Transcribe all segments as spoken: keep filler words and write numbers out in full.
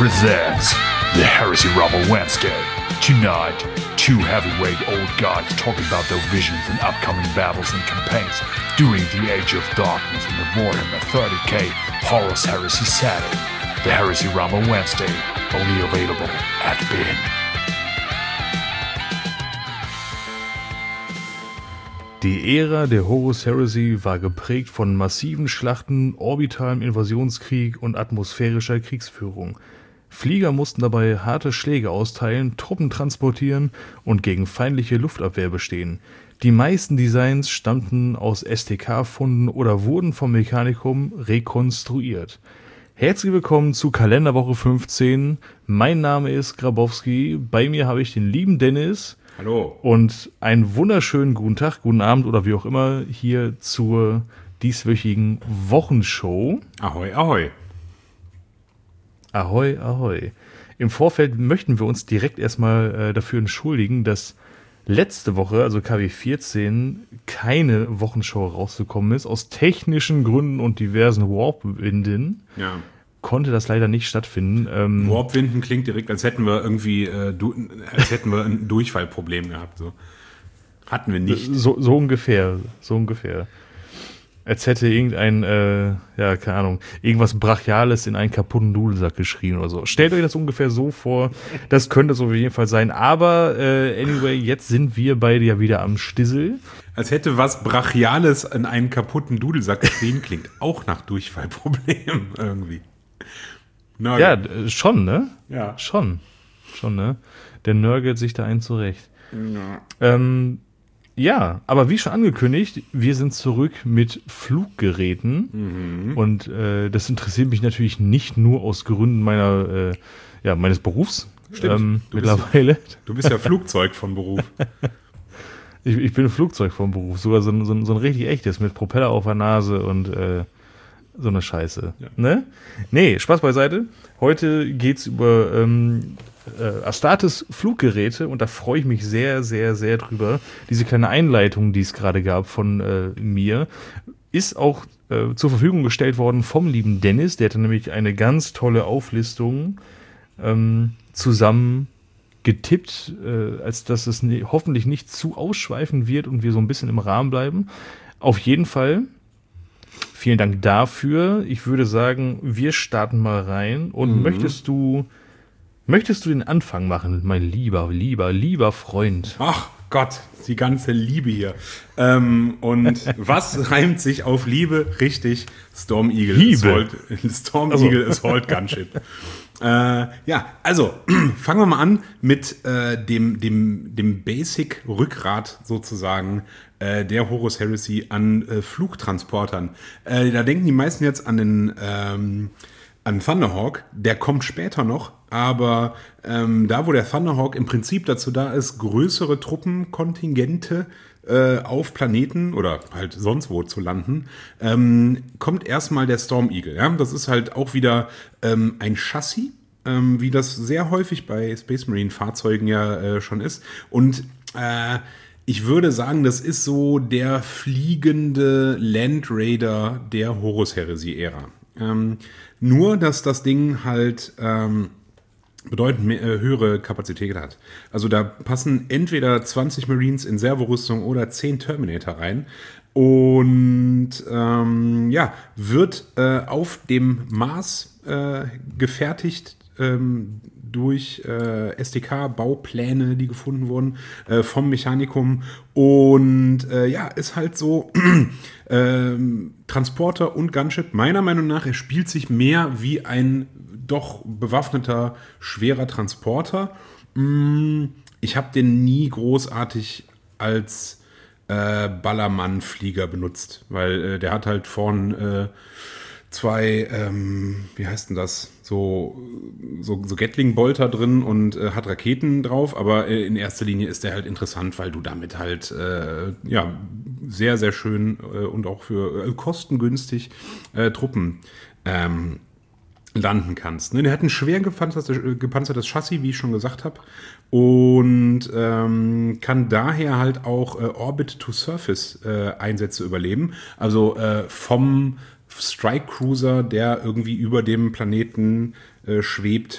presents the Heresy Rumble Wednesday. Tonight, two heavyweight old guys talking about their visions and upcoming battles and campaigns during the Age of Darkness in the Warhammer thirty K Horus Heresy setting. The Heresy Rumble Wednesday, only available at B I N. Die Ära der Horus Heresy war geprägt von massiven Schlachten, orbitalem Invasionskrieg und atmosphärischer Kriegsführung. Flieger mussten dabei harte Schläge austeilen, Truppen transportieren und gegen feindliche Luftabwehr bestehen. Die meisten Designs stammten aus S T K-Funden oder wurden vom Mechanicum rekonstruiert. Herzlich willkommen zu Kalenderwoche fünfzehn. Mein Name ist Grabowski. Bei mir habe ich den lieben Dennis. Hallo. Und einen wunderschönen guten Tag, guten Abend oder wie auch immer hier zur dieswöchigen Wochenshow. Ahoi, ahoi. Ahoi, ahoi. Im Vorfeld möchten wir uns direkt erstmal äh, dafür entschuldigen, dass letzte Woche, also K W vierzehn, keine Wochenshow rausgekommen ist. Aus technischen Gründen und diversen Warp-Winden Ja. konnte das leider nicht stattfinden. Ähm, Warp-Winden klingt direkt, als hätten wir irgendwie, äh, du, als hätten wir ein Durchfallproblem gehabt. So. Hatten wir nicht. So, so ungefähr, so ungefähr. Als hätte irgendein, äh, ja, keine Ahnung, irgendwas Brachiales in einen kaputten Dudelsack geschrien oder so. Stellt euch das ungefähr so vor, das könnte es auf jeden Fall sein. Aber, äh, anyway, jetzt sind wir beide ja wieder am Stissel. Als hätte was Brachiales in einen kaputten Dudelsack geschrien, klingt auch nach Durchfallproblem irgendwie. Na, Ja, äh, schon, ne? Ja. Schon, schon, ne? Der nörgelt sich da ein zurecht. Ja. Ähm, ja, aber wie schon angekündigt, wir sind zurück mit Fluggeräten. Mhm. Und äh, das interessiert mich natürlich nicht nur aus Gründen meiner, äh, ja, meines Berufs. Stimmt. Ähm, Du bist- mittlerweile. Du bist ja Flugzeug von Beruf. Ich, ich bin ein Flugzeug vom Beruf, sogar so ein, so ein, so ein richtig echtes mit Propeller auf der Nase und äh, so eine Scheiße. Ja. Ne? Nee, Spaß beiseite. Heute geht's über ähm, äh, Astartes Fluggeräte und da freue ich mich sehr, sehr, sehr drüber. Diese kleine Einleitung, die es gerade gab von äh, mir, ist auch äh, zur Verfügung gestellt worden vom lieben Dennis. Der hatte nämlich eine ganz tolle Auflistung ähm, zusammen getippt, äh, als dass es ne, hoffentlich nicht zu ausschweifend wird und wir so ein bisschen im Rahmen bleiben. Auf jeden Fall vielen Dank dafür. Ich würde sagen, wir starten mal rein. Und Mhm. möchtest du möchtest du den Anfang machen, mein lieber, lieber, lieber Freund? Ach Gott, die ganze Liebe hier. Ähm, und was reimt sich auf Liebe? Richtig, Storm Eagle. Liebe. Ist Hold, Storm Also. Eagle ist Hold Gunship. äh, ja, also fangen wir mal an mit äh, dem, dem, dem Basic-Rückgrat sozusagen äh, der Horus Heresy an äh, Flugtransportern. Äh, da denken die meisten jetzt an den ähm, an Thunderhawk, der kommt später noch, aber ähm, da, wo der Thunderhawk im Prinzip dazu da ist, größere Truppenkontingente äh, auf Planeten oder halt sonst wo zu landen, ähm, kommt erstmal der Storm Eagle. Ja? Das ist halt auch wieder ähm, ein Chassis, ähm, wie das sehr häufig bei Space Marine Fahrzeugen ja äh, schon ist. Und äh, ich würde sagen, das ist so der fliegende Land Raider der Horus Heresy-Ära. Ähm, nur, dass das Ding halt ähm, bedeutend mehr, äh, höhere Kapazität hat. Also da passen entweder zwanzig Marines in Servorüstung oder zehn Terminator rein. Und ähm, ja, wird äh, auf dem Mars äh, gefertigt ähm, durch äh, S D K-Baupläne, die gefunden wurden äh, vom Mechanicum. Und äh, ja, ist halt so ähm, Transporter und Gunship. Meiner Meinung nach, er spielt sich mehr wie ein doch bewaffneter, schwerer Transporter. Mm, ich habe den nie großartig als äh, Ballermann-Flieger benutzt, weil äh, der hat halt vorn äh, zwei, ähm, wie heißt denn das, so, so, so Gatling-Bolter drin und äh, hat Raketen drauf, aber äh, in erster Linie ist der halt interessant, weil du damit halt äh, ja, sehr, sehr schön äh, und auch für äh, kostengünstig äh, Truppen ähm, landen kannst. Ne, der hat ein schwer gepanzertes, gepanzertes Chassis, wie ich schon gesagt habe, und ähm, kann daher halt auch äh, Orbit-to-Surface-Einsätze äh, überleben. Also äh, vom Strike Cruiser, der irgendwie über dem Planeten äh, schwebt,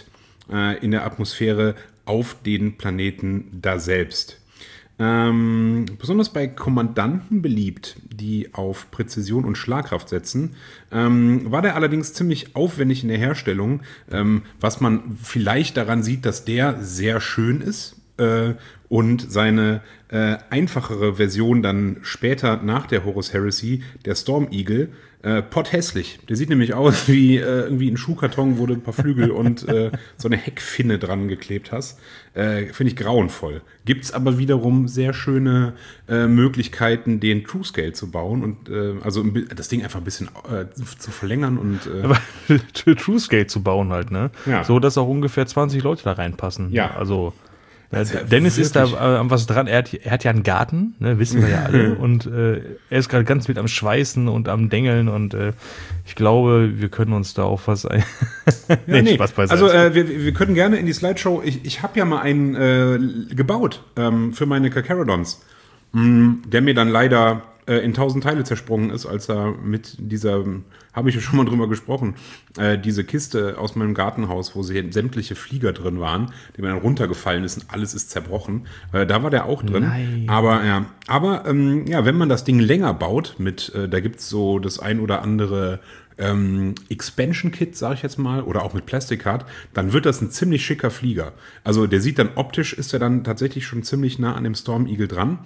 äh, in der Atmosphäre auf den Planeten da selbst. Ähm, besonders bei Kommandanten beliebt, die auf Präzision und Schlagkraft setzen, ähm, war der allerdings ziemlich aufwendig in der Herstellung, ähm, was man vielleicht daran sieht, dass der sehr schön ist äh, und seine äh, einfachere Version dann später nach der Horus Heresy, der Storm Eagle, äh, potthässlich. Der sieht nämlich aus wie äh, irgendwie ein Schuhkarton, wo du ein paar Flügel und äh, so eine Heckfinne dran geklebt hast. Äh, Finde ich grauenvoll. Gibt's aber wiederum sehr schöne äh, Möglichkeiten, den True Scale zu bauen und äh, also das Ding einfach ein bisschen äh, zu verlängern und äh, Aber True Scale zu bauen halt, ne? Ja. So, dass auch ungefähr zwanzig Leute da reinpassen. Ja. Also ja, ist ja Dennis ist da wirklich- äh, an was dran. Er hat, er hat ja einen Garten, ne, wissen wir ja alle. Und äh, er ist gerade ganz mit am Schweißen und am Dengeln. Und äh, ich glaube, wir können uns da auf was ein. Ja, nee. Spaß beiseite. Also äh, wir, wir können gerne in die Slideshow. Ich, ich habe ja mal einen äh, gebaut ähm, für meine Carcharodons, mh, der mir dann leider äh, in tausend Teile zersprungen ist, als er mit dieser, habe ich ja schon mal drüber gesprochen, äh, diese Kiste aus meinem Gartenhaus, wo sie sämtliche Flieger drin waren, die mir dann runtergefallen ist und alles ist zerbrochen. Äh, da war der auch drin. Nein. Aber ja, aber ähm, ja, wenn man das Ding länger baut, mit, äh, da gibt's so das ein oder andere ähm, Expansion-Kit, sage ich jetzt mal, oder auch mit Plastic Card, dann wird das ein ziemlich schicker Flieger. Also der sieht dann optisch, ist er dann tatsächlich schon ziemlich nah an dem Storm Eagle dran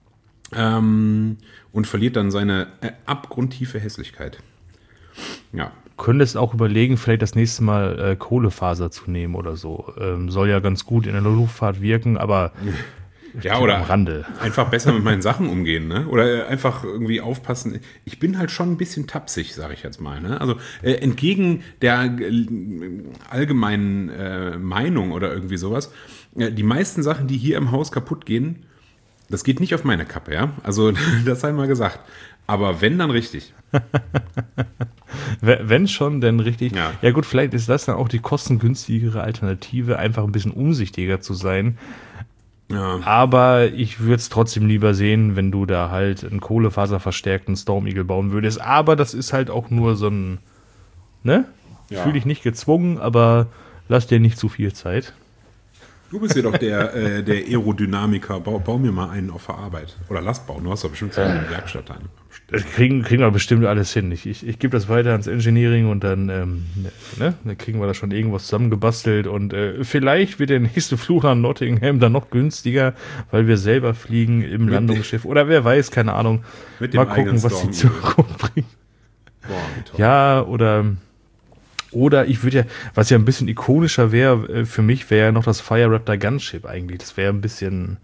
ähm, und verliert dann seine äh, abgrundtiefe Hässlichkeit. Ja. könntest auch überlegen, vielleicht das nächste Mal äh, Kohlefaser zu nehmen oder so. Ähm, soll ja ganz gut in der Luftfahrt wirken, aber Ja, oder am Rande. einfach besser mit meinen Sachen umgehen, ne? Oder einfach irgendwie aufpassen. Ich bin halt schon ein bisschen tapsig, sage ich jetzt mal, ne? Also äh, entgegen der äh, allgemeinen äh, Meinung oder irgendwie sowas, äh, die meisten Sachen, die hier im Haus kaputt gehen, das geht nicht auf meine Kappe, ja? Also das sei mal gesagt. Aber wenn, dann richtig. Wenn schon, denn richtig. Ja. Ja gut, vielleicht ist das dann auch die kostengünstigere Alternative, einfach ein bisschen umsichtiger zu sein. Ja. Aber ich würde es trotzdem lieber sehen, wenn du da halt einen kohlefaserverstärkten Storm Eagle bauen würdest. Aber das ist halt auch nur so ein, ne? Ja. Fühl dich nicht gezwungen, aber lass dir nicht zu viel Zeit. Du bist ja doch der, äh, der Aerodynamiker. Bau, bau mir mal einen auf der Arbeit. Oder lass bauen. Du hast doch bestimmt so eine Werkstatt ein. Das kriegen, kriegen wir bestimmt alles hin. Ich, ich, ich gebe das weiter ans Engineering und dann, ähm, ne, dann kriegen wir da schon irgendwas zusammengebastelt und äh, vielleicht wird der nächste Flug nach Nottingham dann noch günstiger, weil wir selber fliegen im Landungsschiff oder wer weiß, keine Ahnung. Mit dem Mal gucken, eigenen was die Storm Eagle. Zukunft bringt. Boah, wie toll. Ja, oder oder ich würde ja, was ja ein bisschen ikonischer wäre äh, für mich, wäre ja noch das Fire Raptor Gunship eigentlich. Das wäre ein bisschen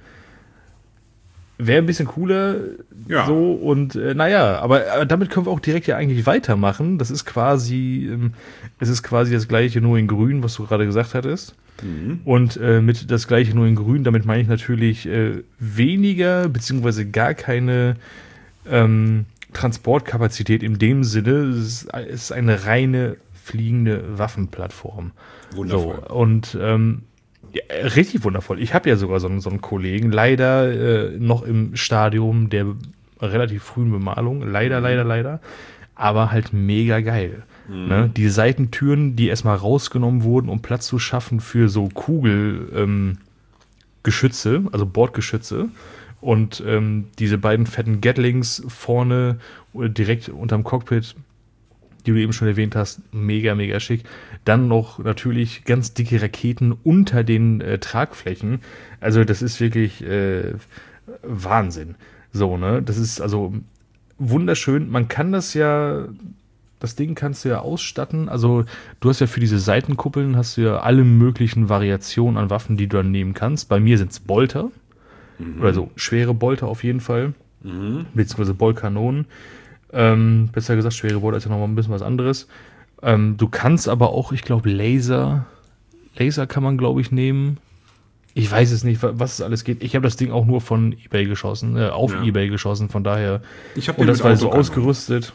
wäre ein bisschen cooler, Ja. so und äh, naja, aber, aber damit können wir auch direkt ja eigentlich weitermachen. Das ist quasi, ähm, es ist quasi das gleiche nur in Grün, was du gerade gesagt hattest. Und äh, mit das gleiche nur in Grün, damit meine ich natürlich äh, weniger beziehungsweise gar keine ähm, Transportkapazität in dem Sinne. Es ist, es ist eine reine fliegende Waffenplattform. Wundervoll. So, und ähm, ja, richtig wundervoll. Ich habe ja sogar so einen, so einen Kollegen, leider äh, noch im Stadium der relativ frühen Bemalung. Leider, leider, leider. Aber halt mega geil. Ne? Die Seitentüren, die erstmal rausgenommen wurden, um Platz zu schaffen für so Kugelgeschütze, ähm, Geschütze, also Bordgeschütze. Und ähm, diese beiden fetten Gatlings vorne äh, direkt unterm Cockpit, die du eben schon erwähnt hast, mega, mega schick. Dann noch natürlich ganz dicke Raketen unter den äh, Tragflächen. Also das ist wirklich äh, Wahnsinn. So, ne? Das ist also wunderschön. Man kann das ja, das Ding kannst du ja ausstatten. Also du hast ja für diese Seitenkuppeln hast du ja alle möglichen Variationen an Waffen, die du dann nehmen kannst. Bei mir sind es Bolter. Mhm. Oder so schwere Bolter auf jeden Fall. Mhm. Beziehungsweise Bollkanonen. Ähm, besser gesagt, schwere Bolter ist ja noch mal ein bisschen was anderes. Ähm, du kannst aber auch, ich glaube, Laser. Laser kann man, glaube ich, nehmen. Ich weiß es nicht, was es alles geht. Ich habe das Ding auch nur von eBay geschossen, äh, auf Ja. eBay geschossen, von daher. Ich hab Und den das mit war so Autokanonen. ausgerüstet.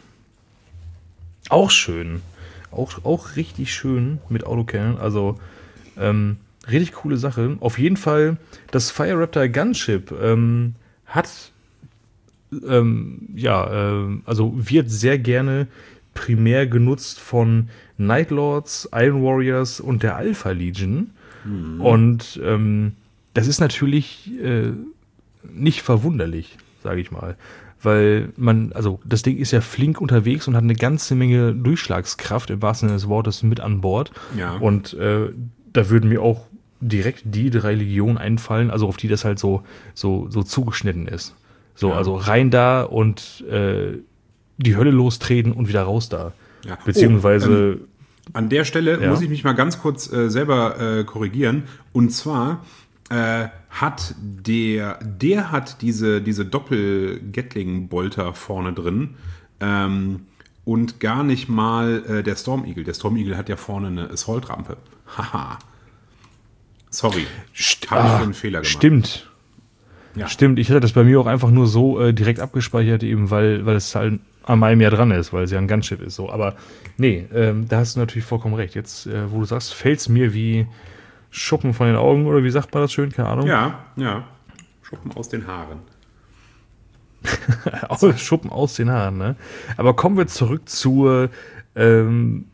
Auch schön. Auch, auch richtig schön mit Autocannon. Also, ähm, richtig coole Sache. Auf jeden Fall, das Fire Raptor Gunship ähm, hat ähm, ja, ähm, also wird sehr gerne primär genutzt von Night Lords, Iron Warriors und der Alpha Legion. Mhm. Und ähm, das ist natürlich äh, nicht verwunderlich, sage ich mal. Weil man, also das Ding ist ja flink unterwegs und hat eine ganze Menge Durchschlagskraft im wahrsten Sinne des Wortes mit an Bord. Ja. Und äh, da würden mir auch direkt die drei Legionen einfallen, also auf die das halt so, so, so zugeschnitten ist. So, Ja. also rein da und äh, die Hölle lostreten und wieder raus da. Ja. Beziehungsweise. Oh, ähm, an der Stelle Ja. muss ich mich mal ganz kurz äh, selber äh, korrigieren. Und zwar äh, hat der, der hat diese, diese Doppel-Gatling-Bolter vorne drin ähm, und gar nicht mal äh, der Storm Eagle. Der Storm Eagle hat ja vorne eine Assault-Rampe. Haha. Sorry, St- habe ich ah, für einen Fehler gemacht. Stimmt. Ja. Stimmt, ich hatte das bei mir auch einfach nur so äh, direkt abgespeichert, eben weil, weil es halt an meinem Jahr dran ist, weil es ja ein Gunship ist. So. Aber nee, ähm, da hast du natürlich vollkommen recht. Jetzt, äh, wo du sagst, fällt es mir wie Schuppen von den Augen oder wie sagt man das schön? Keine Ahnung. Ja, ja. Schuppen aus den Haaren. Aus, Schuppen aus den Haaren, ne? Aber kommen wir zurück zur ähm,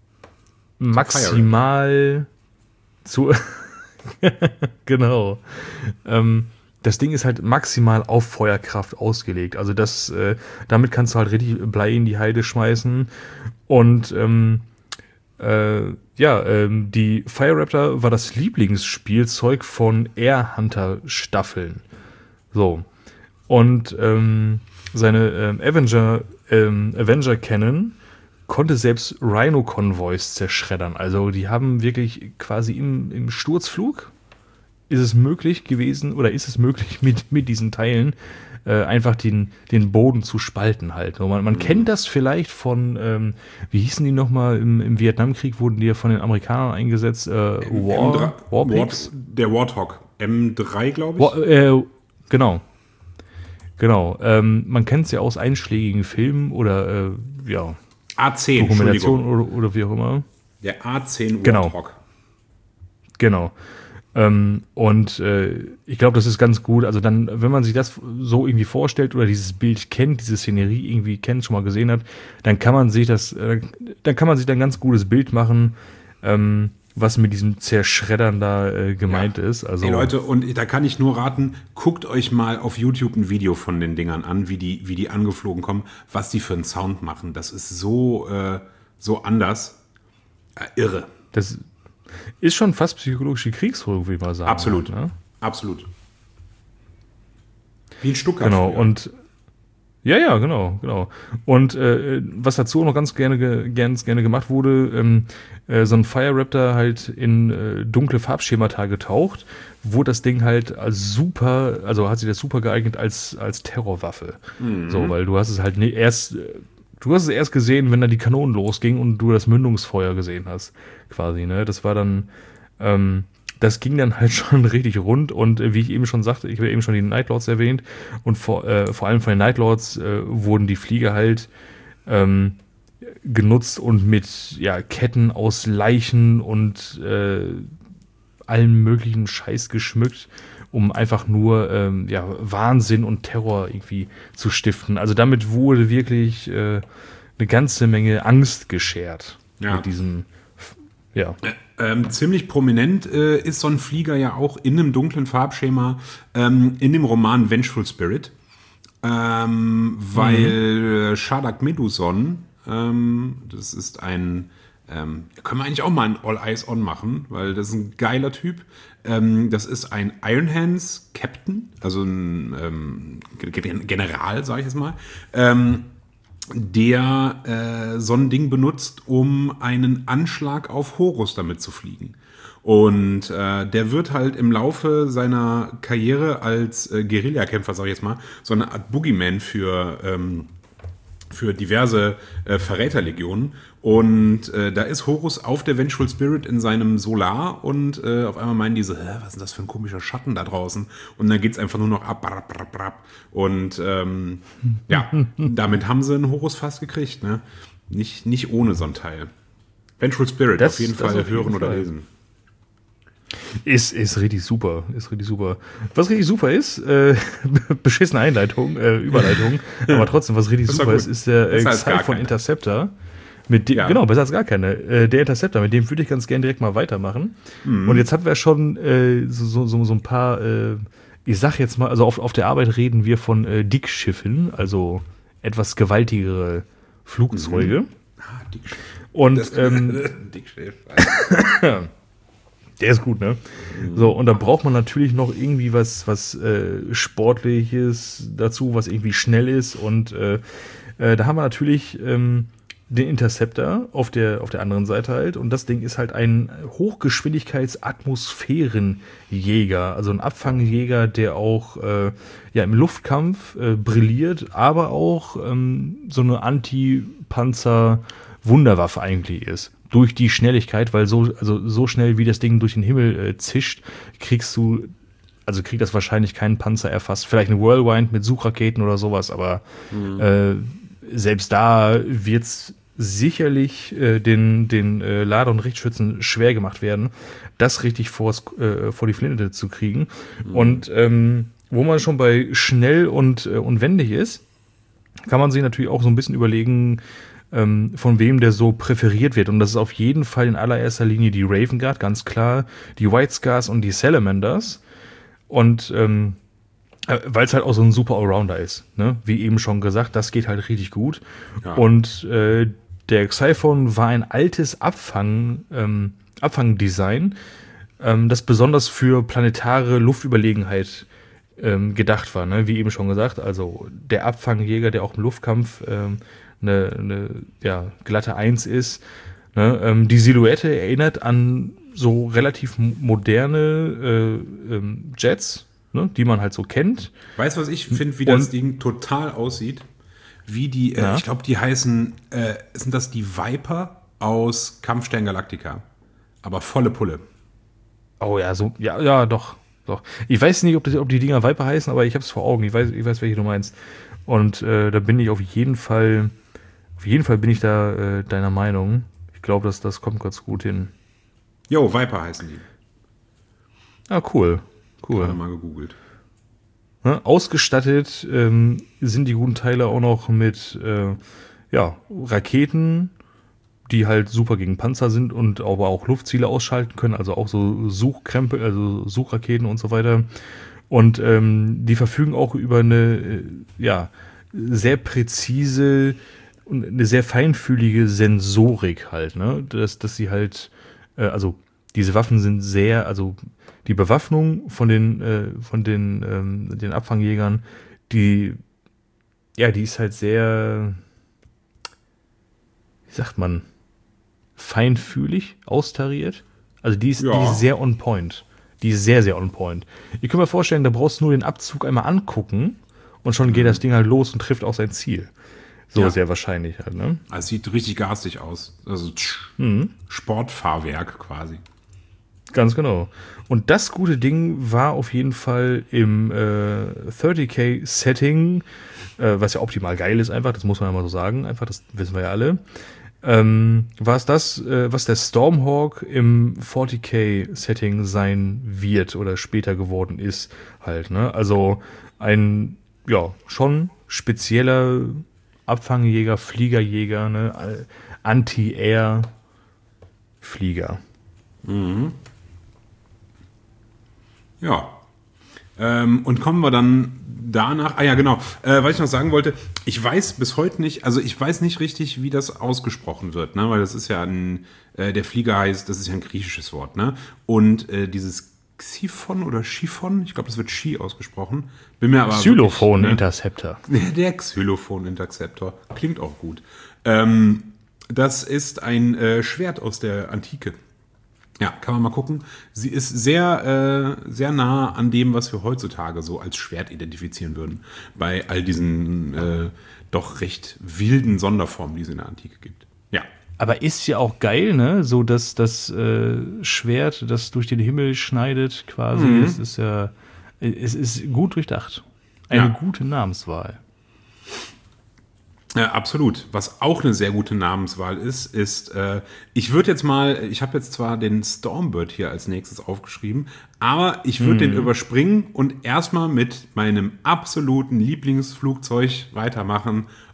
maximal zu genau. Ähm, das Ding ist halt maximal auf Feuerkraft ausgelegt. Also das, äh, damit kannst du halt richtig Blei in die Heide schmeißen. Und ähm, äh, ja, ähm, die Fire Raptor war das Lieblingsspielzeug von Air Hunter Staffeln. So. Und ähm, seine ähm, Avenger, ähm, Avenger Cannon konnte selbst Rhino-Konvois zerschreddern. Also die haben wirklich quasi im, im Sturzflug ist es möglich gewesen, oder ist es möglich, mit, mit diesen Teilen äh, einfach den, den Boden zu spalten halt. Und man man mhm. kennt das vielleicht von, ähm, wie hießen die nochmal, im, im Vietnamkrieg wurden die ja von den Amerikanern eingesetzt, äh, War, Warpigs? Der Warthog. M drei, glaube ich. War, äh, genau. Genau. Ähm, man kennt es ja aus einschlägigen Filmen oder, äh, ja, A zehn, Dokumentation oder, oder wie auch immer. Der A zehn Genau. Warthog. Genau. Ähm, und äh, ich glaube, das ist ganz gut. Also dann, wenn man sich das so irgendwie vorstellt oder dieses Bild kennt, diese Szenerie irgendwie kennt, schon mal gesehen hat, dann kann man sich das, äh, dann kann man sich da ein ganz gutes Bild machen, ähm, was mit diesem Zerschreddern da äh, gemeint Ja. ist. Also Hey Leute, und da kann ich nur raten, guckt euch mal auf YouTube ein Video von den Dingern an, wie die, wie die angeflogen kommen, was die für einen Sound machen. Das ist so, äh, so anders. Äh, irre. das ist schon fast psychologische Kriegsführung, würde ich mal sagen. Absolut. Halt, ne? Absolut. Wie ein Stuttgart. Genau, früher. und ja, ja, genau, genau. Und äh, was dazu auch noch ganz gerne, ge- ganz gerne gemacht wurde, ähm, äh, so ein Fire Raptor halt in äh, dunkle Farbschemata getaucht, wo das Ding halt als super, also hat sich das super geeignet als, als Terrorwaffe. Mhm. So, weil du hast es halt ne, erst, äh, du hast es erst gesehen, wenn da die Kanonen losgingen und du das Mündungsfeuer gesehen hast, quasi, ne? Das war dann, ähm, das ging dann halt schon richtig rund und äh, wie ich eben schon sagte, ich habe eben schon die Nightlords erwähnt und vor, äh, vor allem von den Nightlords äh, wurden die Flieger halt ähm, genutzt und mit ja, Ketten aus Leichen und äh, allen möglichen Scheiß geschmückt, um einfach nur ähm, ja, Wahnsinn und Terror irgendwie zu stiften. Also damit wurde wirklich äh, eine ganze Menge Angst geschert Ja. mit diesem, ja. Ähm, ziemlich prominent äh, ist so ein Flieger ja auch in einem dunklen Farbschema ähm, in dem Roman Vengeful Spirit, ähm, weil mhm. Shadak Meduson, ähm, das ist ein, ähm, da können wir eigentlich auch mal ein All Eyes On machen, weil das ist ein geiler Typ. Ähm, das ist ein Iron Hands Captain, also ein ähm, General, sage ich jetzt mal, ähm, der äh, so ein Ding benutzt, um einen Anschlag auf Horus damit zu fliegen. Und äh, der wird halt im Laufe seiner Karriere als äh, Guerillakämpfer, sag ich jetzt mal, so eine Art Boogeyman für, ähm, für diverse äh, Verräterlegionen. Und äh, da ist Horus auf der Vengeful Spirit in seinem Solar und äh, auf einmal meinen die so, hä, was ist denn das für ein komischer Schatten da draußen? Und dann geht's einfach nur noch ab, ab, ab, ab. Und ähm, ja, damit haben sie einen Horus fast gekriegt, ne? Nicht, nicht ohne so ein Teil. Vengeful Spirit, Das- auf jeden das Fall auf jeden hören oder Fall. lesen. Ist, ist richtig super, ist richtig super. Was richtig super ist, äh, beschissene Einleitung, äh, Überleitung, aber trotzdem, was richtig Das war super gut. ist, ist der äh, Besser als gar Xi von keine. Interceptor Mit dem, Ja. Genau, besser als gar keine. Äh, der Interceptor, mit dem würde ich ganz gerne direkt mal weitermachen. Mhm. Und jetzt hatten wir schon äh, so, so, so ein paar, äh, ich sag jetzt mal, also auf, auf der Arbeit reden wir von äh, Dickschiffen, also etwas gewaltigere Flugzeuge. Mhm. Ah, Dickschiff. Und Das, ähm, Dickschiff. der ist gut, ne? Mhm. So, und da braucht man natürlich noch irgendwie was, was äh, Sportliches dazu, was irgendwie schnell ist. Und äh, äh, da haben wir natürlich ähm, den Interceptor auf der, auf der anderen Seite halt. Und das Ding ist halt ein Hochgeschwindigkeits-Atmosphärenjäger, also ein Abfangjäger, der auch äh, ja, im Luftkampf äh, brilliert, aber auch ähm, so eine Anti-Panzer-Wunderwaffe eigentlich ist. Durch die Schnelligkeit, weil so, also so schnell wie das Ding durch den Himmel äh, zischt, kriegst du, also kriegt das wahrscheinlich keinen Panzer erfasst. Vielleicht eine Whirlwind mit Suchraketen oder sowas, aber mhm. äh, selbst da wird's sicherlich äh, den, den äh, Lader- und Richtschützen schwer gemacht werden, das richtig vors, äh, vor die Flinte zu kriegen. Mhm. Und ähm, wo man schon bei schnell und, äh, und wendig ist, kann man sich natürlich auch so ein bisschen überlegen, ähm, von wem der so präferiert wird. Und das ist auf jeden Fall in allererster Linie die Raven Guard, ganz klar, die White Scars und die Salamanders. Und ähm, weil es halt auch so ein super Allrounder ist, ne? Wie eben schon gesagt, das geht halt richtig gut. Ja. Und äh, der Xiphon war ein altes Abfang, ähm, Abfangdesign, ähm, das besonders für planetare Luftunterlegenheit ähm, gedacht war, ne? Wie eben schon gesagt, also der Abfangjäger, der auch im Luftkampf ähm, eine, eine ja, glatte Eins ist. Ne? Ähm, die Silhouette erinnert an so relativ moderne äh, ähm, Jets, ne, die man halt so kennt. Weißt du, was ich finde, wie das und, Ding total aussieht? Wie die, äh, ja. ich glaube, die heißen, äh, sind das die Viper aus Kampfstern Galactica? Aber volle Pulle. Oh ja, so, ja, ja, doch, doch. Ich weiß nicht, ob, das, ob die Dinger Viper heißen, aber ich habe es vor Augen. Ich weiß, ich weiß, welche du meinst. Und äh, da bin ich auf jeden Fall, auf jeden Fall bin ich da äh, deiner Meinung. Ich glaube, dass das kommt ganz gut hin. Jo, Viper heißen die. Ah, cool. Cool. Gerade mal gegoogelt. Ja, ausgestattet ähm, sind die guten Teile auch noch mit äh, ja, Raketen, die halt super gegen Panzer sind und aber auch Luftziele ausschalten können, also auch so Suchkrempel, also Suchraketen und so weiter. Und ähm, die verfügen auch über eine äh, ja, sehr präzise und eine sehr feinfühlige Sensorik halt, ne? Dass, dass sie halt, äh, also diese Waffen sind sehr, also die Bewaffnung von den äh, von den ähm, den Abfangjägern, die ja, die ist halt sehr, wie sagt man, feinfühlig, austariert. Also die ist, ja. die ist sehr on point. Die ist sehr, sehr on point. Ich kann mir vorstellen, da brauchst du nur den Abzug einmal angucken und schon mhm. geht das Ding halt los und trifft auch sein Ziel. So ja. sehr wahrscheinlich halt, ne? Also sieht richtig garstig aus. Also tsch, mhm. Sportfahrwerk quasi. Ganz genau. Und das gute Ding war auf jeden Fall im äh, dreißig K Setting, äh, was ja optimal geil ist einfach, das muss man ja mal so sagen, einfach, das wissen wir ja alle. Ähm, war es das, äh, was der Stormhawk im vierzig K Setting sein wird oder später geworden ist halt, ne? Also ein, ja, schon spezieller Abfangjäger, Fliegerjäger, ne? Anti-Air-Flieger. Mhm. Ja. Ähm, und kommen wir dann danach, ah ja, genau, äh, was ich noch sagen wollte, ich weiß bis heute nicht, also ich weiß nicht richtig, wie das ausgesprochen wird, ne, weil das ist ja ein, äh, der Flieger heißt, das ist ja ein griechisches Wort, ne, und äh, dieses Xiphon oder Chiffon, ich glaube, das wird Chi ausgesprochen, bin mir aber Xylophon Interceptor. Ne, der Xylophon Interceptor, klingt auch gut. Ähm, das ist ein äh, Schwert aus der Antike. Ja, kann man mal gucken. Sie ist sehr, äh, sehr nah an dem, was wir heutzutage so als Schwert identifizieren würden. Bei all diesen äh, doch recht wilden Sonderformen, die es in der Antike gibt. Ja. Aber ist ja auch geil, ne? So, dass das äh, Schwert, das durch den Himmel schneidet, quasi, mhm. es ist ja, es ist gut durchdacht. Eine ja. gute Namenswahl. Ja, absolut. Was auch eine sehr gute Namenswahl ist, ist, äh, ich würde jetzt mal, ich habe jetzt zwar den Stormbird hier als nächstes aufgeschrieben, aber ich würde hm. den überspringen und erstmal mit meinem absoluten Lieblingsflugzeug weitermachen,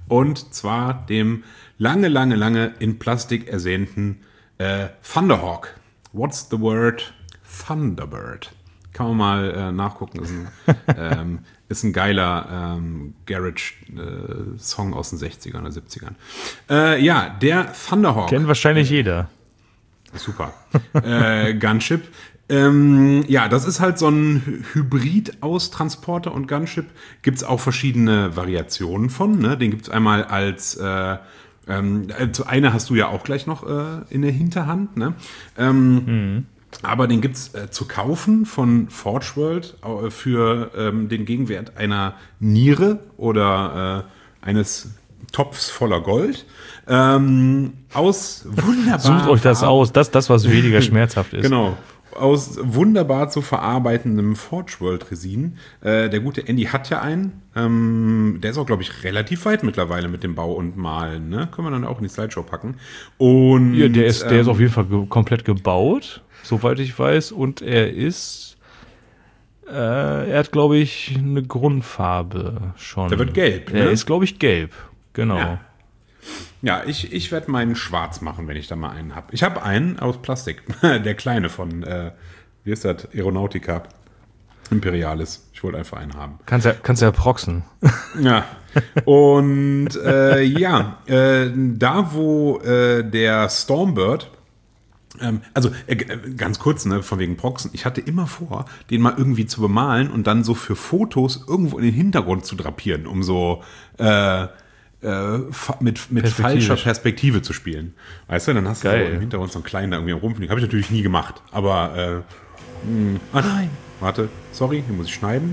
Und zwar dem lange, lange, lange in Plastik ersehnten äh, Thunderhawk. What's the word? Thunderbird. Kann man mal äh, nachgucken. Ist ein, ähm, ist ein geiler ähm, Garage-Song äh, aus den sechzigern oder siebzigern. Äh, ja, der Thunderhawk. Kennt wahrscheinlich jeder. Super. äh, Gunship. Ähm, ja, das ist halt so ein Hybrid aus Transporter und Gunship. Gibt es auch verschiedene Variationen von. Ne? Den gibt es einmal als äh, ähm, also eine hast du ja auch gleich noch äh, in der Hinterhand. Ne? Ähm, mhm. Aber den gibt es äh, zu kaufen von Forge World äh, für ähm, den Gegenwert einer Niere oder äh, eines Topfs voller Gold. Ähm, aus wunderbar. Sucht euch das aus, das, das was weniger schmerzhaft ist. Genau. Aus wunderbar zu verarbeitendem Forge World Resin. Äh, der gute Andy hat ja einen. Ähm, der ist auch, glaube ich, relativ weit mittlerweile mit dem Bau und Malen. Ne? Können wir dann auch in die Slideshow packen. Und, ja, der ist, der ähm, ist auf jeden Fall ge- komplett gebaut, soweit ich weiß. Und er ist, äh, er hat, glaube ich, eine Grundfarbe schon. Der wird gelb. Er ne? ist, glaube ich, gelb. Genau. Ja. Ja, ich, ich werde meinen schwarz machen, wenn ich da mal einen habe. Ich habe einen aus Plastik. Der kleine von, äh, wie ist das? Aeronautica Imperialis. Ich wollte einfach einen haben. Kannst ja, kannst ja proxen. Ja. Und äh, ja, äh, da wo äh, der Stormbird, ähm, also äh, ganz kurz, ne, von wegen Proxen, ich hatte immer vor, den mal irgendwie zu bemalen und dann so für Fotos irgendwo in den Hintergrund zu drapieren, um so äh, Äh, mit, mit falscher Perspektive zu spielen. Weißt du, dann hast Geil. du so im Hintergrund so einen kleinen da irgendwie am Rumfliegen. Habe ich natürlich nie gemacht. Aber, äh, mh, ah nein, warte, sorry, hier muss ich schneiden.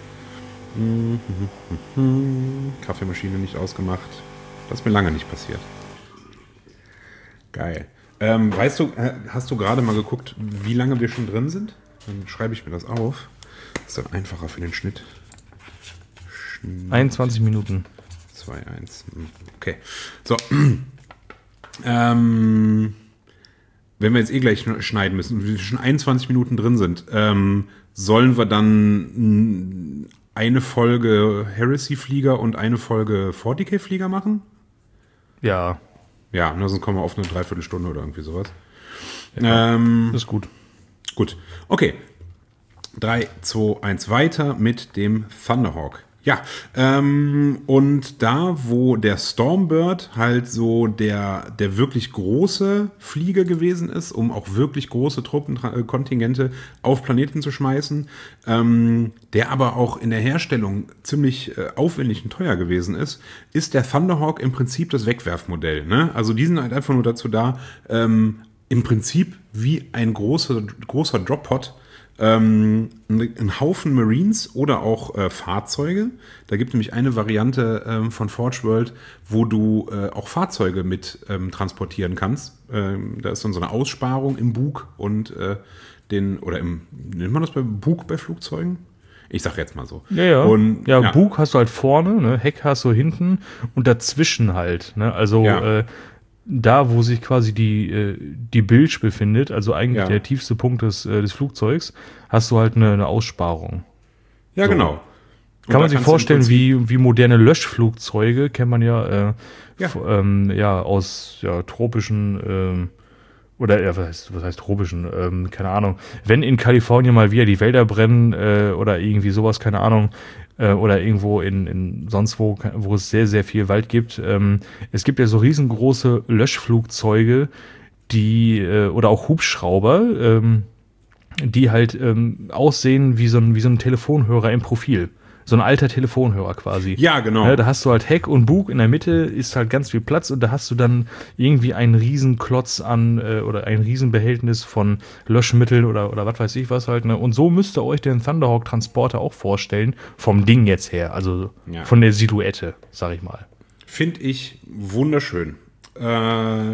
Mhm, mhm, mhm. Kaffeemaschine nicht ausgemacht. Das ist mir lange nicht passiert. Geil. Ähm, weißt du, hast du gerade mal geguckt, wie lange wir schon drin sind? Dann schreibe ich mir das auf. Das ist dann einfacher für den Schnitt. Schnitt. einundzwanzig Minuten. zwei eins. Okay. So. ähm, wenn wir jetzt eh gleich schneiden müssen, wir schon einundzwanzig Minuten drin sind, ähm, sollen wir dann eine Folge Heresy-Flieger und eine Folge forty K-Flieger machen? Ja. Ja, sonst kommen wir auf eine Dreiviertelstunde oder irgendwie sowas. Ja, ähm, das ist gut. Gut. Okay. drei, zwei, eins weiter mit dem Thunderhawk. Ja, ähm, und da, wo der Stormbird halt so der, der wirklich große Flieger gewesen ist, um auch wirklich große Truppenkontingente auf Planeten zu schmeißen, ähm, der aber auch in der Herstellung ziemlich äh, aufwendig und teuer gewesen ist, ist der Thunderhawk im Prinzip das Wegwerfmodell. Ne? Also die sind halt einfach nur dazu da, ähm, im Prinzip wie ein großer, großer Drop-Pod, Ähm, ein Haufen Marines oder auch äh, Fahrzeuge. Da gibt es nämlich eine Variante ähm, von Forge World, wo du äh, auch Fahrzeuge mit ähm, transportieren kannst. Ähm, da ist dann so eine Aussparung im Bug und äh, den, oder im, nennt man das bei Bug bei Flugzeugen? Ich sag jetzt mal so. Ja, ja. Und, ja, ja. Bug hast du halt vorne, ne? Heck hast du hinten und dazwischen halt. Ne? Also Ja. äh, da, wo sich quasi die, äh, die Bilge befindet, also eigentlich Ja. der tiefste Punkt des, äh, des Flugzeugs, hast du halt eine, eine Aussparung. Ja, So. genau. Und Kann da man sich kannst du im vorstellen, Prinzip- wie, wie moderne Löschflugzeuge, kennt man ja, äh, Ja. f- ähm, ja aus ja, tropischen, ähm, oder ja, was heißt, was heißt tropischen, ähm, keine Ahnung. Wenn in Kalifornien mal wieder die Wälder brennen äh, oder irgendwie sowas, keine Ahnung, äh, oder irgendwo in, in sonst wo, wo es sehr, sehr viel Wald gibt. Ähm, es gibt ja so riesengroße Löschflugzeuge, die, äh, oder auch Hubschrauber, ähm, die halt ähm, aussehen wie so ein, wie so ein Telefonhörer im Profil. So ein alter Telefonhörer quasi. Ja, genau. Ja, da hast du halt Heck und Bug, in der Mitte ist halt ganz viel Platz und da hast du dann irgendwie einen Riesenklotz an äh, oder ein Riesenbehältnis von Löschmitteln oder, oder was weiß ich was halt. Ne? Und so müsst ihr euch den Thunderhawk Transporter auch vorstellen, vom Ding jetzt her, also Ja. von der Silhouette, sag ich mal. Finde ich wunderschön. Äh,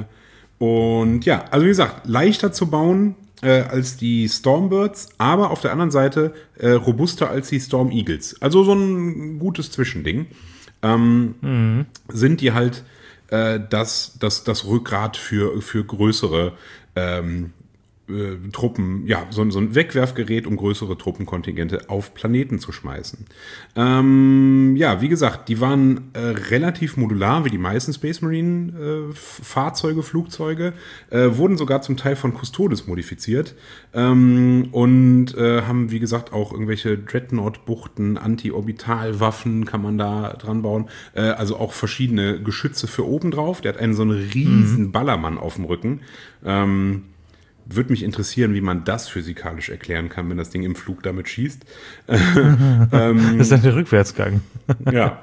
und ja, also wie gesagt, leichter zu bauen äh, als die Stormbirds, aber auf der anderen Seite äh, robuster als die Storm Eagles. Also so ein gutes Zwischending. Ähm, mhm. Sind die halt äh, das, das, das Rückgrat für, für größere ähm, äh, Truppen, ja, so, so ein Wegwerfgerät, um größere Truppenkontingente auf Planeten zu schmeißen. Ähm, ja, wie gesagt, die waren äh, relativ modular, wie die meisten Space Marine äh, Fahrzeuge, Flugzeuge, äh, wurden sogar zum Teil von Custodes modifiziert ähm, und äh, haben, wie gesagt, auch irgendwelche Dreadnought-Buchten, Anti-Orbital-Waffen kann man da dran bauen, äh, also auch verschiedene Geschütze für oben drauf. Der hat einen so einen riesen mhm. Ballermann auf dem Rücken. Ähm, Würde mich interessieren, wie man das physikalisch erklären kann, wenn das Ding im Flug damit schießt. ähm, das ist ein Rückwärtsgang. Ja.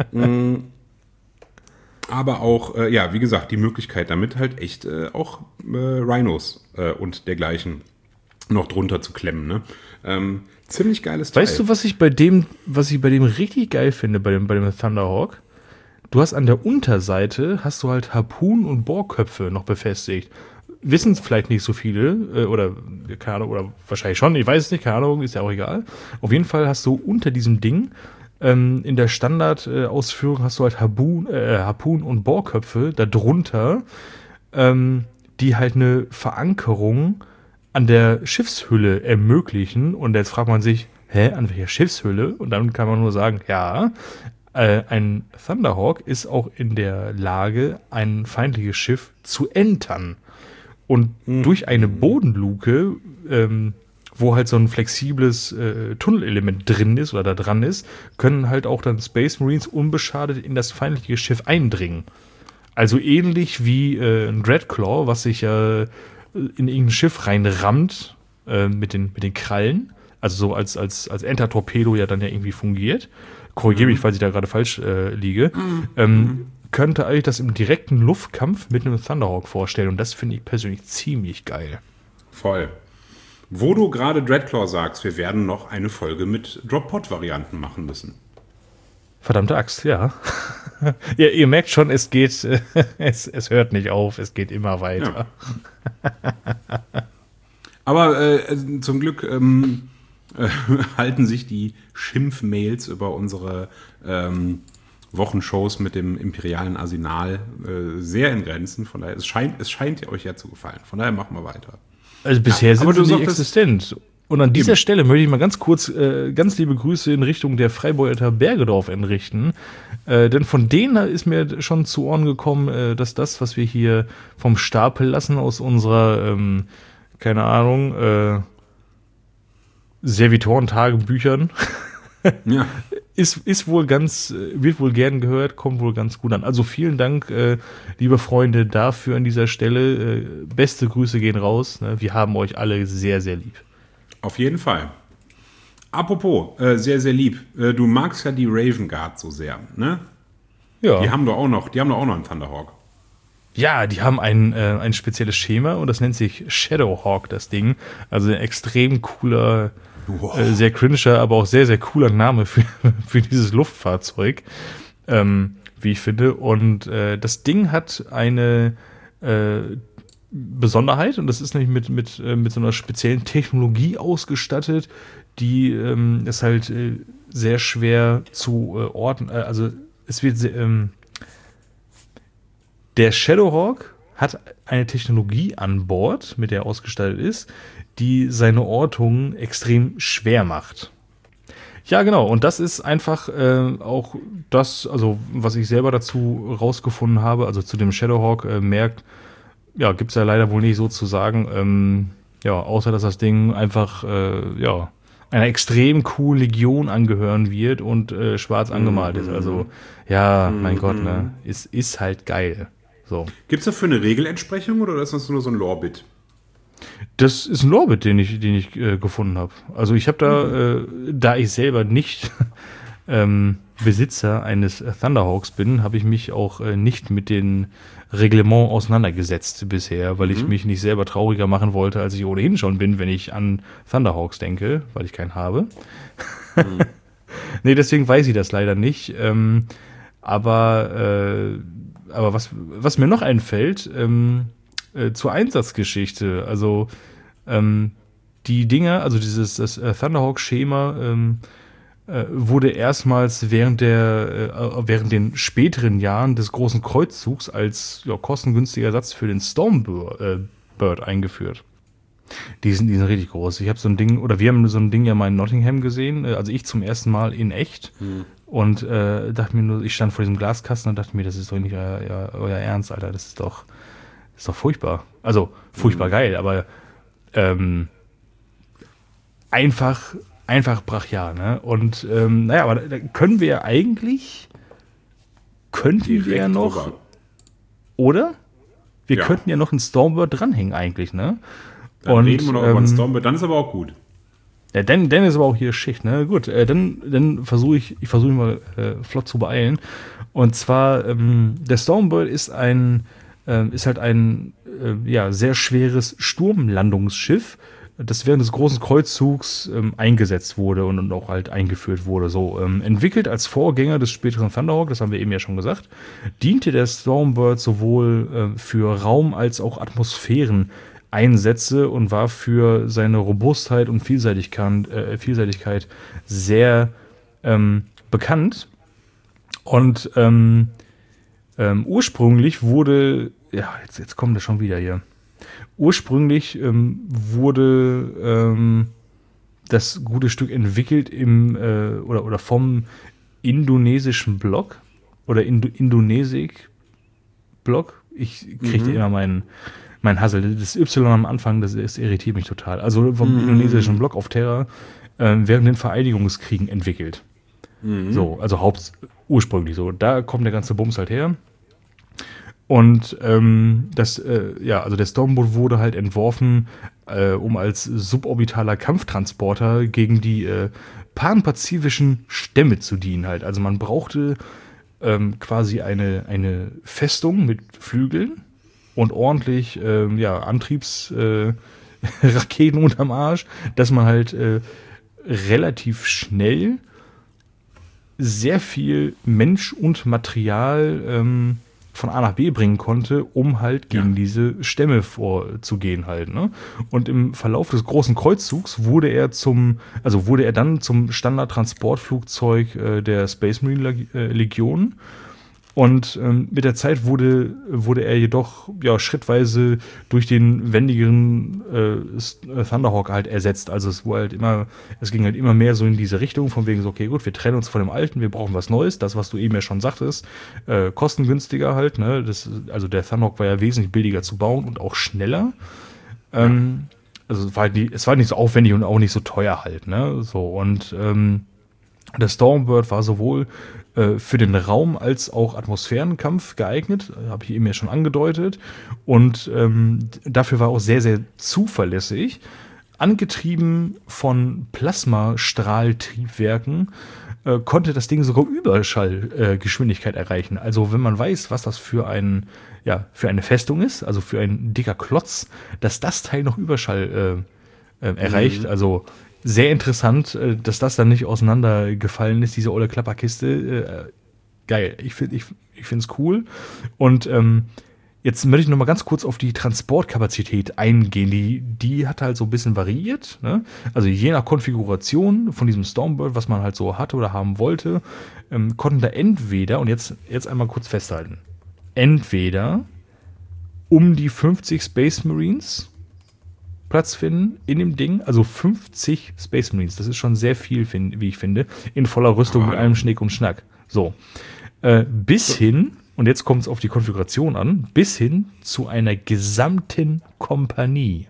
Aber auch, äh, ja, wie gesagt, die Möglichkeit damit halt echt äh, auch äh, Rhinos äh, und dergleichen noch drunter zu klemmen. Ne? Ähm, ziemlich geiles Teil. Weißt du, was ich bei dem, was ich bei dem richtig geil finde, bei dem, bei dem Thunderhawk? Du hast an der Unterseite, hast du halt Harpunen und Bohrköpfe noch befestigt. Wissen es vielleicht nicht so viele, äh, oder keine Ahnung, oder wahrscheinlich schon, ich weiß es nicht, keine Ahnung, ist ja auch egal. Auf jeden Fall hast du unter diesem Ding, ähm, in der Standardausführung äh, hast du halt Harpun, äh, Harpun und Bohrköpfe darunter, ähm, die halt eine Verankerung an der Schiffshülle ermöglichen. Und jetzt fragt man sich, hä, an welcher Schiffshülle? Und dann kann man nur sagen, ja, äh, ein Thunderhawk ist auch in der Lage, ein feindliches Schiff zu entern. Und mhm. durch eine Bodenluke, ähm, wo halt so ein flexibles äh, Tunnelelement drin ist oder da dran ist, können halt auch dann Space Marines unbeschadet in das feindliche Schiff eindringen. Also ähnlich wie äh, ein Dreadclaw, was sich ja äh, in irgendein Schiff reinrammt äh, mit, den, mit den Krallen. Also so als, als, als Enter-Torpedo ja dann ja irgendwie fungiert. Korrigiere mich, mhm. falls ich da gerade falsch äh, liege. Mhm. Ähm, könnte eigentlich das im direkten Luftkampf mit einem Thunderhawk vorstellen. Und das finde ich persönlich ziemlich geil. Voll. Wo du gerade Dreadclaw sagst, wir werden noch eine Folge mit Drop-Pod-Varianten machen müssen. Verdammte Axt, ja. ihr, ihr merkt schon, es geht, es, es hört nicht auf, es geht immer weiter. Ja. Aber äh, zum Glück ähm, äh, halten sich die Schimpfmails über unsere ähm, Wochenshows mit dem imperialen Arsenal äh, sehr in Grenzen. Von daher, es scheint, es scheint euch ja zu gefallen. Von daher machen wir weiter. Also bisher ja, sind sie nicht existent. Und an dieser eben. Stelle möchte ich mal ganz kurz äh, ganz liebe Grüße in Richtung der Freibeuter Bergedorf entrichten. Äh, denn von denen ist mir schon zu Ohren gekommen, äh, dass das, was wir hier vom Stapel lassen aus unserer, ähm, keine Ahnung, äh, Servitoren-Tagebüchern, ja. ist, ist wohl ganz, wird wohl gern gehört, kommt wohl ganz gut an. Also vielen Dank, äh, liebe Freunde, dafür an dieser Stelle. Äh, beste Grüße gehen raus. Ne? Wir haben euch alle sehr, sehr lieb. Auf jeden Fall. Apropos, äh, sehr, sehr lieb. Äh, du magst ja die Raven Guard so sehr, ne? Ja. Die haben doch auch noch, die haben doch auch noch einen Thunderhawk. Ja, die haben ein, äh, ein spezielles Schema und das nennt sich Shadowhawk, das Ding. Also ein extrem cooler, wow. äh, sehr cringer, aber auch sehr, sehr cooler Name für, für dieses Luftfahrzeug, ähm, wie ich finde. Und äh, das Ding hat eine äh, Besonderheit, und das ist nämlich mit, mit, äh, mit so einer speziellen Technologie ausgestattet, die ähm, ist halt äh, sehr schwer zu äh, orten. Äh, also es wird sehr, ähm, der Shadowhawk hat eine Technologie an Bord, mit der er ausgestattet ist, die seine Ortung extrem schwer macht. Ja, genau. Und das ist einfach äh, auch das, also was ich selber dazu rausgefunden habe, also zu dem Shadowhawk äh, merkt, ja, gibt's ja leider wohl nicht so zu sagen, ähm, ja, außer dass das Ding einfach, äh, ja, einer extrem coolen Legion angehören wird und äh, schwarz angemalt mm-hmm. ist. Also, ja, mein mm-hmm. Gott, ne, ist, ist halt geil. So. Gibt's dafür eine Regelentsprechung oder ist das nur so ein Lore-Bit? Das ist ein Lore-Bit, den ich, den ich äh, gefunden habe. Also ich habe da, mhm. äh, da ich selber nicht ähm, Besitzer eines Thunderhawks bin, habe ich mich auch äh, nicht mit den Reglement auseinandergesetzt bisher, weil ich mhm. mich nicht selber trauriger machen wollte, als ich ohnehin schon bin, wenn ich an Thunderhawks denke, weil ich keinen habe. Mhm. Nee, deswegen weiß ich das leider nicht. Ähm, aber äh, aber was, was mir noch einfällt, ähm, äh, zur Einsatzgeschichte, also ähm, die Dinger, also dieses das äh, Thunderhawk-Schema ähm, äh, wurde erstmals während der äh, während den späteren Jahren des großen Kreuzzugs als ja, kostengünstiger Ersatz für den Stormbird äh, eingeführt. Die sind, die sind richtig groß. Ich habe so ein Ding, oder wir haben so ein Ding ja mal in Nottingham gesehen, äh, also ich zum ersten Mal in echt. Hm. Und äh, dachte mir nur, ich stand vor diesem Glaskasten und dachte mir, das ist doch nicht euer, euer, euer Ernst, Alter. Das ist doch, das ist doch furchtbar. Also furchtbar hm. geil, aber ähm, einfach, einfach brachial, ne? Und ähm, naja, aber da können wir ja eigentlich, könnten Direkt wir ja noch, drüber. Oder? Wir ja. könnten ja noch einen Stormbird dranhängen eigentlich, ne? Dann und, reden wir noch ähm, über einen Stormbird, dann ist aber auch gut. Ja, dann, dann ist aber auch hier Schicht, ne? Gut, äh, dann, dann versuche ich, ich versuche mal äh, flott zu beeilen. Und zwar, ähm, der Stormbird ist ein, äh, ist halt ein, äh, ja, sehr schweres Sturmlandungsschiff, das während des großen Kreuzzugs ähm, eingesetzt wurde und, und auch halt eingeführt wurde. So, ähm, entwickelt als Vorgänger des späteren Thunderhawk, das haben wir eben ja schon gesagt, diente der Stormbird sowohl äh, für Raum- als auch Atmosphäreneinsätze und war für seine Robustheit und Vielseitigkeit, äh, Vielseitigkeit sehr ähm, bekannt. Und ähm, ähm, ursprünglich wurde, ja, jetzt, jetzt kommt er schon wieder hier. Ursprünglich ähm, wurde ähm, das gute Stück entwickelt im äh, oder, oder vom indonesischen Block oder Indo- Indonesik-Block. Ich kriege mhm. immer meinen mein Hassel. Das Y am Anfang, das, das irritiert mich total. Also vom mhm. indonesischen Block auf Terra äh, während den Vereinigungskriegen entwickelt. Mhm. So, also haupt ursprünglich so. Da kommt der ganze Bums halt her. Und ähm, das, äh, ja, also der Stormbird wurde halt entworfen, äh, um als suborbitaler Kampftransporter gegen die äh, panpazifischen Stämme zu dienen halt. Also man brauchte ähm, quasi eine, eine Festung mit Flügeln und ordentlich ähm, ja, Antriebsraketen äh, unterm Arsch, dass man halt äh, relativ schnell sehr viel Mensch und Material ähm, von A nach B bringen konnte, um halt gegen ja. diese Stämme vorzugehen halt, ne? Und im Verlauf des großen Kreuzzugs wurde er zum, also wurde er dann zum Standard-Transportflugzeug äh, der Space Marine Legion. Und ähm, mit der Zeit wurde, wurde er jedoch ja, schrittweise durch den wendigeren äh, Thunderhawk halt ersetzt. Also es wurde halt immer, es ging halt immer mehr so in diese Richtung, von wegen so, okay, gut, wir trennen uns von dem Alten, wir brauchen was Neues, das, was du eben ja schon sagtest, äh, kostengünstiger halt, ne? Das, also der Thunderhawk war ja wesentlich billiger zu bauen und auch schneller. Ähm, also es war, halt nicht, es war nicht so aufwendig und auch nicht so teuer halt, ne? So, und ähm, der Stormbird war sowohl äh, für den Raum als auch Atmosphärenkampf geeignet, habe ich eben ja schon angedeutet. Und ähm, dafür war auch sehr, sehr zuverlässig. Angetrieben von Plasmastrahltriebwerken äh, konnte das Ding sogar Überschallgeschwindigkeit äh, erreichen. Also wenn man weiß, was das für ein, ja, für eine Festung ist, also für ein dicker Klotz, dass das Teil noch Überschall äh, äh, erreicht, mhm. also sehr interessant, dass das dann nicht auseinandergefallen ist, diese olle Klapperkiste. Geil, ich finde ich, ich finde es cool. Und ähm, jetzt möchte ich noch mal ganz kurz auf die Transportkapazität eingehen. Die, die hat halt so ein bisschen variiert, ne? Also je nach Konfiguration von diesem Stormbird, was man halt so hatte oder haben wollte, ähm, konnten da entweder, und jetzt, jetzt einmal kurz festhalten, entweder um die fünfzig Space Marines Platz finden in dem Ding, also fünfzig Space Marines, das ist schon sehr viel, wie ich finde, in voller Rüstung oh, mit allem Schnick und Schnack. So, äh, bis hin, und jetzt kommt es auf die Konfiguration an, bis hin zu einer gesamten Kompanie.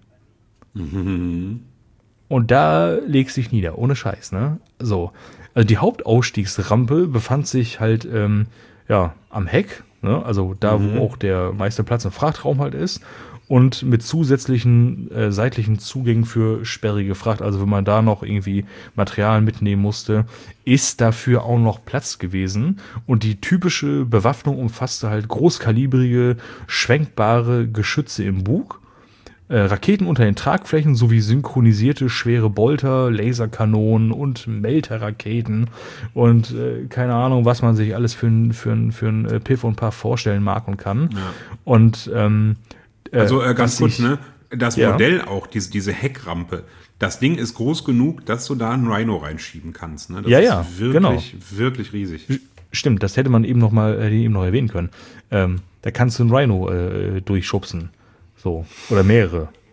Mhm. Und da legst dich nieder, ohne Scheiß, ne? So, also die Hauptausstiegsrampe befand sich halt, ähm, ja, am Heck, ne? Also da, mhm. wo auch der meiste Platz im Frachtraum halt ist. Und mit zusätzlichen äh, seitlichen Zugängen für sperrige Fracht, also wenn man da noch irgendwie Material mitnehmen musste, ist dafür auch noch Platz gewesen. Und die typische Bewaffnung umfasste halt großkalibrige, schwenkbare Geschütze im Bug, äh, Raketen unter den Tragflächen sowie synchronisierte schwere Bolter, Laserkanonen und Melterraketen und äh, keine Ahnung, was man sich alles für ein, für ein, für ein äh, Piff und Puff vorstellen mag und kann. Ja. Und ähm, Also äh, ganz kurz, ich, ne? Das ja. Modell auch, diese, diese Heckrampe, das Ding ist groß genug, dass du da einen Rhino reinschieben kannst. Ne? Das ja, ist ja, wirklich, genau. wirklich riesig. Stimmt, das hätte man eben noch mal äh, eben noch erwähnen können. Ähm, da kannst du einen Rhino äh, durchschubsen. So. Oder mehrere.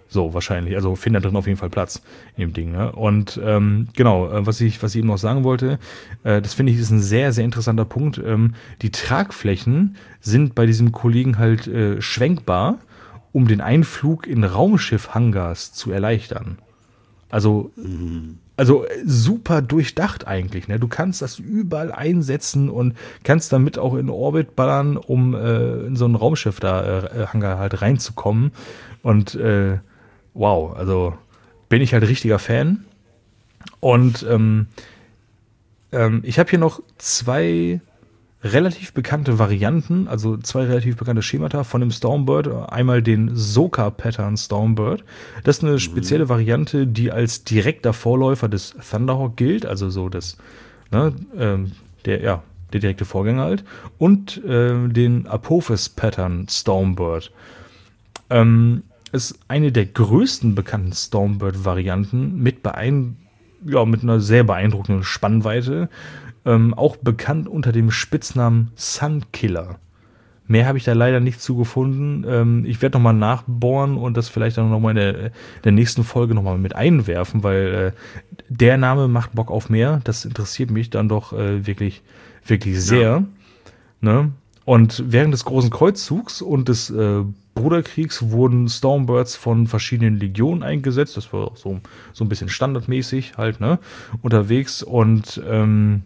So, wahrscheinlich. Also finden da drin auf jeden Fall Platz in dem Ding. Ne? Und ähm, genau, äh, was ich was ich eben noch sagen wollte, äh, das finde ich ist ein sehr, sehr interessanter Punkt. Ähm, die Tragflächen sind bei diesem Kollegen halt äh, schwenkbar, um den Einflug in Raumschiff-Hangars zu erleichtern. Also, mhm. also super durchdacht eigentlich. Ne? Du kannst das überall einsetzen und kannst damit auch in Orbit ballern, um äh, in so ein Raumschiff da äh, Hangar halt reinzukommen. Und äh, wow, also bin ich halt richtiger Fan. Und ähm, ähm, ich habe hier noch zwei relativ bekannte Varianten, also zwei relativ bekannte Schemata von dem Stormbird. Einmal den Soka-Pattern Stormbird. Das ist eine spezielle mhm. Variante, die als direkter Vorläufer des Thunderhawk gilt, also so das, ne, ähm, der, ja, der direkte Vorgänger halt. Und äh, den Apophis-Pattern Stormbird. Ähm, ist eine der größten bekannten Stormbird-Varianten mit beein- ja, mit einer sehr beeindruckenden Spannweite. Ähm, auch bekannt unter dem Spitznamen Sunkiller. Mehr habe ich da leider nicht zugefunden. Ähm, ich werde nochmal nachbohren und das vielleicht dann nochmal in der, der nächsten Folge nochmal mit einwerfen, weil äh, der Name macht Bock auf mehr. Das interessiert mich dann doch äh, wirklich, wirklich sehr. Ja. Ne? Und während des Großen Kreuzzugs und des äh, Bruderkriegs wurden Stormbirds von verschiedenen Legionen eingesetzt. Das war so, so ein bisschen standardmäßig halt, ne, unterwegs. Und ähm,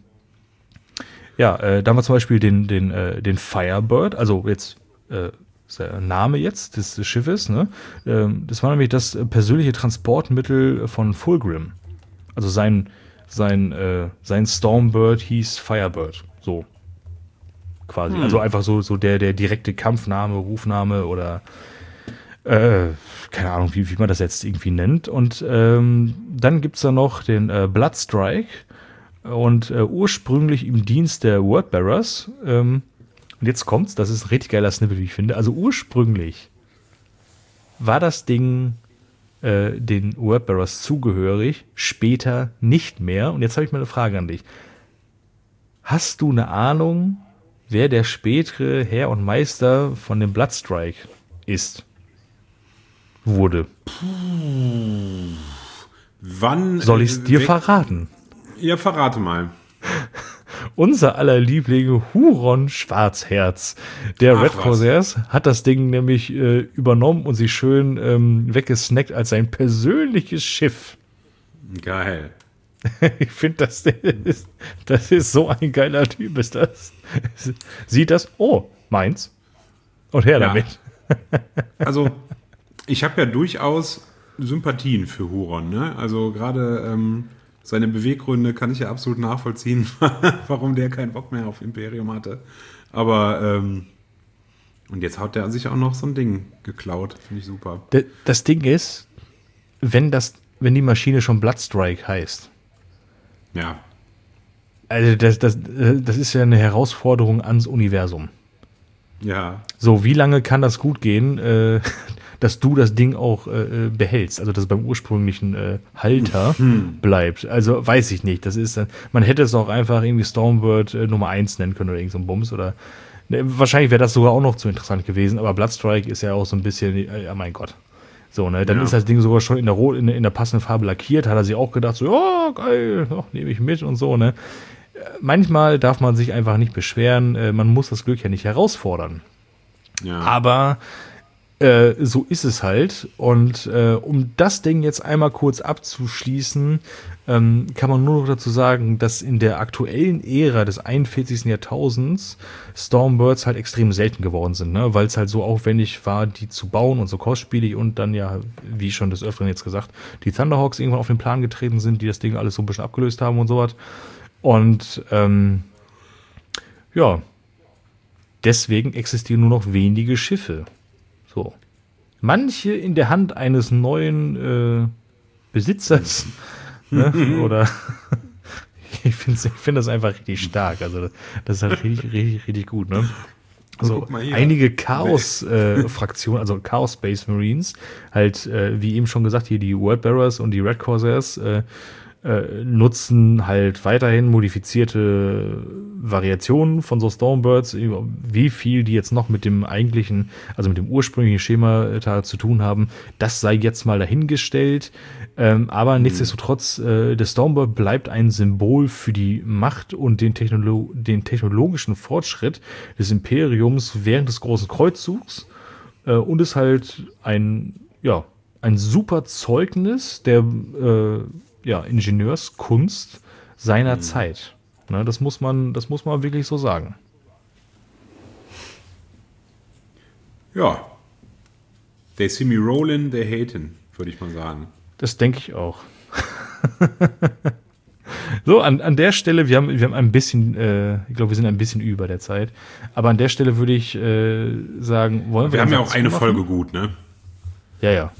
ja, äh, da haben wir zum Beispiel den, den, äh, den Firebird, also jetzt äh, ist der Name jetzt des, des Schiffes, ne? Ähm, das war nämlich das persönliche Transportmittel von Fulgrim. Also sein, sein, äh, sein Stormbird hieß Firebird, so. Quasi. Hm. Also einfach so, so der, der direkte Kampfname, Rufname oder äh, keine Ahnung, wie, wie man das jetzt irgendwie nennt. Und ähm, dann gibt es da noch den äh, Bloodstrike und äh, ursprünglich im Dienst der Wordbearers. Ähm, und jetzt kommt's, das ist ein richtig geiler Snippet, wie ich finde. Also ursprünglich war das Ding äh, den Wordbearers zugehörig, später nicht mehr. Und jetzt habe ich mal eine Frage an dich. Hast du eine Ahnung, wer der spätere Herr und Meister von dem Bloodstrike ist? Wurde. Puh. Wann? Soll ich es dir verraten? Ja, verrate mal. Unser aller Liebling Huron Schwarzherz. Der Ach, Red Corsairs hat das Ding nämlich äh, übernommen und sich schön ähm, weggesnackt als sein persönliches Schiff. Geil. Ich finde, das ist, das ist so ein geiler Typ, ist das. Sieht das, oh, meins. Und her ja. damit. Also, ich habe ja durchaus Sympathien für Huron, ne? Also gerade ähm, seine Beweggründe kann ich ja absolut nachvollziehen, warum der keinen Bock mehr auf Imperium hatte. Aber, ähm, und jetzt hat der sich auch noch so ein Ding geklaut. Finde ich super. Das Ding ist, wenn das, wenn die Maschine schon Bloodstrike heißt, ja. Also das, das, das ist ja eine Herausforderung ans Universum. Ja. So, wie lange kann das gut gehen, äh, dass du das Ding auch äh, behältst? Also, dass es beim ursprünglichen äh, Halter mhm. bleibt. Also, weiß ich nicht. Das ist, man hätte es auch einfach irgendwie Stormbird äh, Nummer eins nennen können oder irgend so ein Bums. Oder, ne, wahrscheinlich wäre das sogar auch noch zu interessant gewesen. Aber Bloodstrike ist ja auch so ein bisschen, äh, ja mein Gott. So, ne, dann ja. ist das Ding sogar schon in der, in, in der passenden Farbe lackiert, hat er sich auch gedacht, so, ja, geil, oh, nehme ich mit und so, ne. Manchmal darf man sich einfach nicht beschweren, äh, man muss das Glück ja nicht herausfordern. Ja. Aber äh, so ist es halt. Und äh, um das Ding jetzt einmal kurz abzuschließen, ähm, kann man nur noch dazu sagen, dass in der aktuellen Ära des einundvierzigsten Jahrtausends Stormbirds halt extrem selten geworden sind, ne? Weil es halt so aufwendig war, die zu bauen und so kostspielig und dann ja, wie schon des Öfteren jetzt gesagt, die Thunderhawks irgendwann auf den Plan getreten sind, die das Ding alles so ein bisschen abgelöst haben und sowas. Und ähm, ja, deswegen existieren nur noch wenige Schiffe. So. Manche in der Hand eines neuen äh, Besitzers. Ne? Oder ich finde ich find das einfach richtig stark. Also das ist halt richtig, richtig, richtig gut. Ne? Also einige Chaos-Fraktionen, äh, also Chaos Space Marines, halt, äh, wie eben schon gesagt, hier die Wordbearers und die Red Corsairs, äh, äh, nutzen halt weiterhin modifizierte Variationen von so Stormbirds. Wie viel die jetzt noch mit dem eigentlichen, also mit dem ursprünglichen Schema zu tun haben, das sei jetzt mal dahingestellt. Ähm, aber mhm. nichtsdestotrotz, äh, der Stormbird bleibt ein Symbol für die Macht und den, Technolo- den technologischen Fortschritt des Imperiums während des Großen Kreuzzugs äh, und ist halt ein, ja, ein super Zeugnis der äh, ja, Ingenieurskunst seiner mhm. Zeit. Ne, das muss man, das muss man wirklich so sagen. Ja. They see me rolling, they haten, würde ich mal sagen. Das denke ich auch. So, an, an der Stelle, wir haben, wir haben ein bisschen, äh, ich glaube, wir sind ein bisschen über der Zeit, aber an der Stelle würde ich äh, sagen, wollen wir... Wir haben ja auch eine machen? Folge gut, ne? Ja, ja.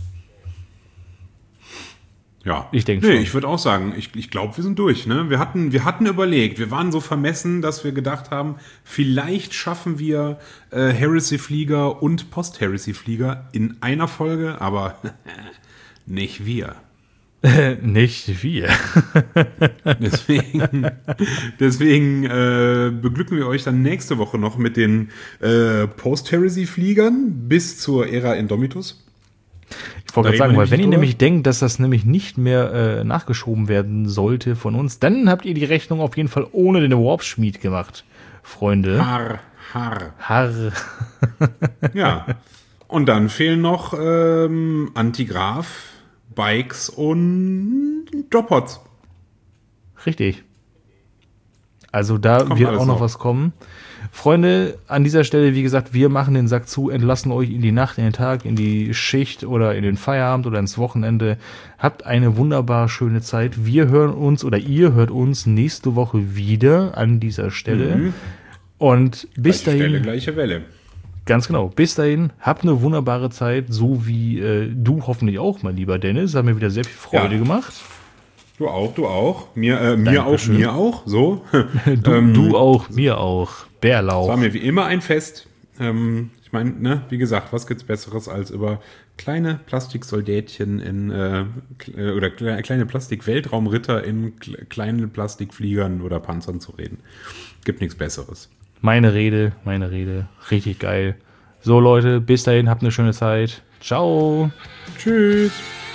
Ja, ich denke nee, schon. Ich würde auch sagen, ich, ich glaube, wir sind durch. Ne? Wir hatten, wir hatten überlegt, wir waren so vermessen, dass wir gedacht haben, vielleicht schaffen wir äh, Heresy-Flieger und Post-Heresy-Flieger in einer Folge, aber nicht wir. Nicht wir. Deswegen, deswegen äh, beglücken wir euch dann nächste Woche noch mit den äh, Post-Heresy-Fliegern bis zur Ära Indomitus. Ich wollte gerade sagen, weil wenn ihr nämlich denkt, dass das nämlich nicht mehr äh, nachgeschoben werden sollte von uns, dann habt ihr die Rechnung auf jeden Fall ohne den Warp-Schmied gemacht, Freunde. Harr, harr. Harr. Ja, und dann fehlen noch ähm, Antigraph, Bikes und Droppods. Richtig. Also da Kommt wird auch noch noch was kommen. Freunde, an dieser Stelle, wie gesagt, wir machen den Sack zu, entlassen euch in die Nacht, in den Tag, in die Schicht oder in den Feierabend oder ins Wochenende. Habt eine wunderbar schöne Zeit. Wir hören uns oder ihr hört uns nächste Woche wieder an dieser Stelle. Mhm. Und bis gleiche dahin. Stelle, gleiche Welle. Ganz genau. Bis dahin, habt eine wunderbare Zeit, so wie äh, du hoffentlich auch, mein lieber Dennis. Hat mir wieder sehr viel Freude ja. gemacht. Du auch, du auch. Mir, äh, mir auch, mir auch. So. du, ähm, du auch, mir auch. Bärlauch. Es war mir wie immer ein Fest. Ähm, ich meine, ne, wie gesagt, was gibt's Besseres, als über kleine Plastiksoldatchen in äh, oder kleine Plastik-Weltraumritter in kleinen Plastikfliegern oder Panzern zu reden. Gibt nichts Besseres. Meine Rede, meine Rede. Richtig geil. So, Leute, bis dahin, habt eine schöne Zeit. Ciao. Tschüss.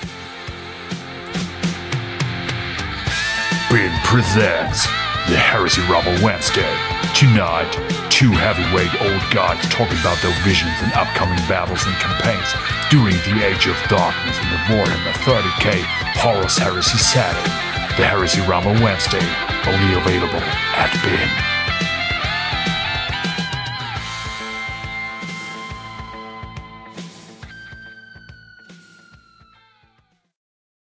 Bin presents the Heresy Rebel Wednesday. Tonight, two heavyweight old guys talking about their visions and upcoming battles and campaigns during the Age of Darkness in the Warhammer thirty K Horus Heresy setting. The Heresy Rebel Wednesday, only available at Bin.